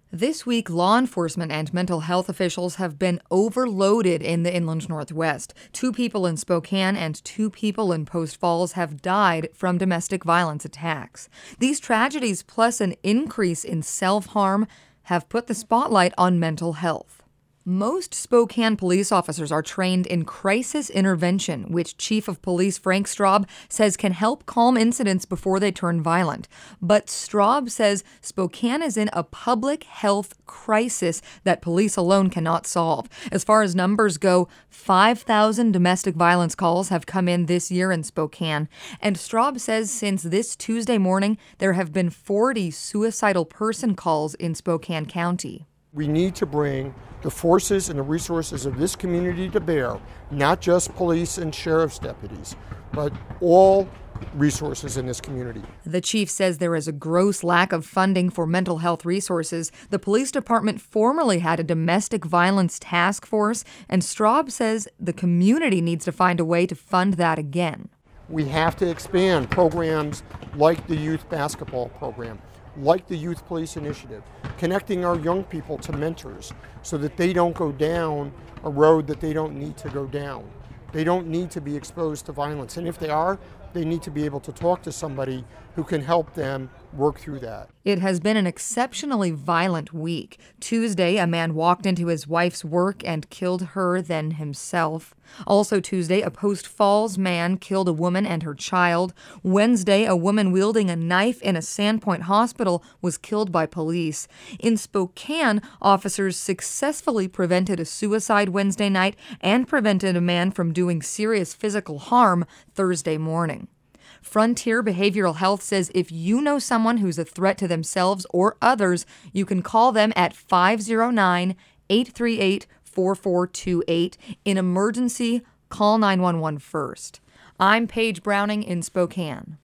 This week, law enforcement and mental health officials have been overloaded in the Inland Northwest. 2 people in Spokane and 2 people in Post Falls have died from domestic violence attacks. These tragedies, plus an increase in self-harm, have put the spotlight on mental health. Most Spokane police officers are trained in crisis intervention, which Chief of Police Frank Straub says can help calm incidents before they turn violent. But Straub says Spokane is in a public health crisis that police alone cannot solve. As far as numbers go, 5,000 domestic violence calls have come in this year in Spokane. And Straub says since this Tuesday morning, there have been 40 suicidal person calls in Spokane County. We need to bring the forces and the resources of this community to bear, not just police and sheriff's deputies, but all resources in this community. The chief says there is a gross lack of funding for mental health resources. The police department formerly had a domestic violence task force, and Straub says the community needs to find a way to fund that again. We have to expand programs like the youth basketball program, like the Youth Police Initiative, connecting our young people to mentors so that they don't go down a road that they don't need to go down. They don't need to be exposed to violence. And if they are, they need to be able to talk to somebody who can help them work through that. It has been an exceptionally violent week. Tuesday, a man walked into his wife's work and killed her, then himself. Also Tuesday, a Post Falls man killed a woman and her child. Wednesday, a woman wielding a knife in a Sandpoint hospital was killed by police. In Spokane, officers successfully prevented a suicide Wednesday night and prevented a man from doing serious physical harm Thursday morning. Frontier Behavioral Health says if you know someone who's a threat to themselves or others, you can call them at 509-838-4428. In emergency, call 911 first. I'm Paige Browning in Spokane.